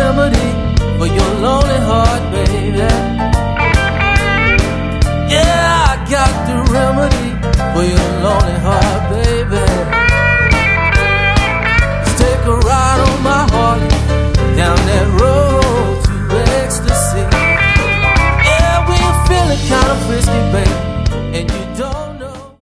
remedy for your lonely heart, baby. Yeah, I got the remedy